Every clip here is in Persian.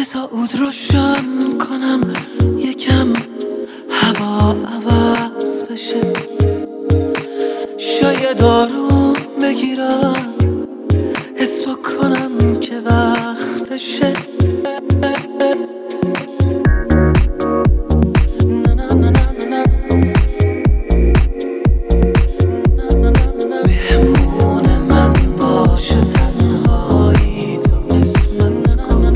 بذار عود روشن کنم یکم هوا عوض بشه، شاید آروم بگیرم حس بکنم که وقتشه. مهمون من باشه تنهایی تو قسمت کن.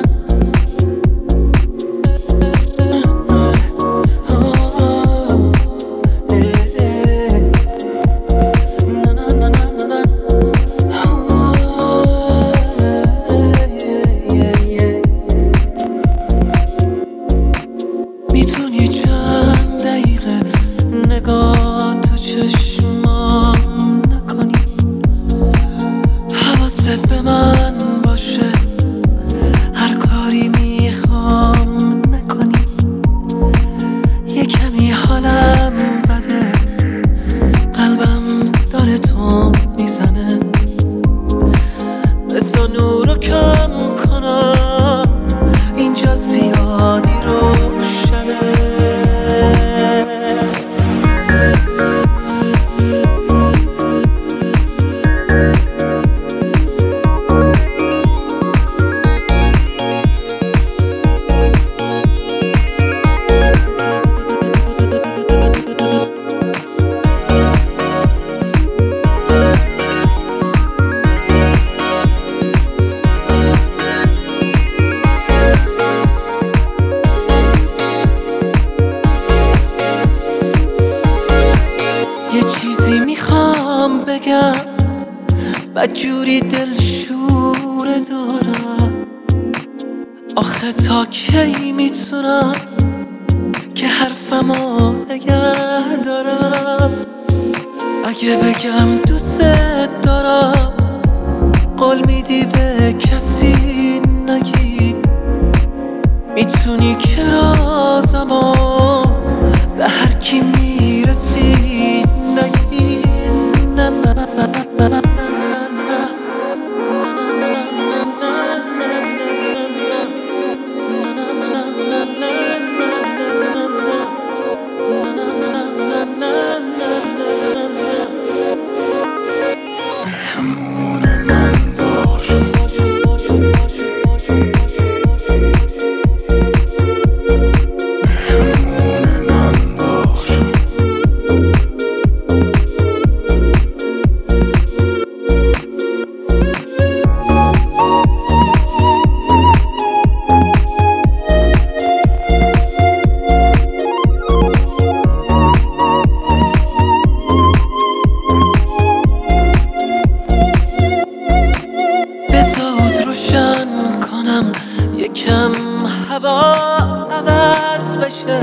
میتونی چند دقیقه نگاه تو چشمام نکنی، حواست به من باشه هر کاری میخوام نکنی. یه کمی حالم بده، قلبم داره تو میزنه، بذار نورو کم کنم اینجا زیادی روشنه. یه چیزی میخوام بگم بدجوری دلشوره دارم، آخه تا کی میتونم که حرفمو نگه دارم؟ اگه بگم دوست دارم قول میدی به کسی نگی، میتونی که رازمو به هر کی میرسی نگی. نه نه نه نه نه. یکم هوا عوض بشه،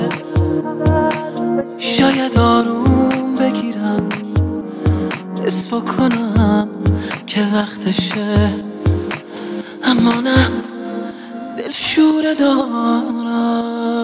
شاید آروم بگیرم حس بکنم که وقتشه. اما نه، دلشوره دارم.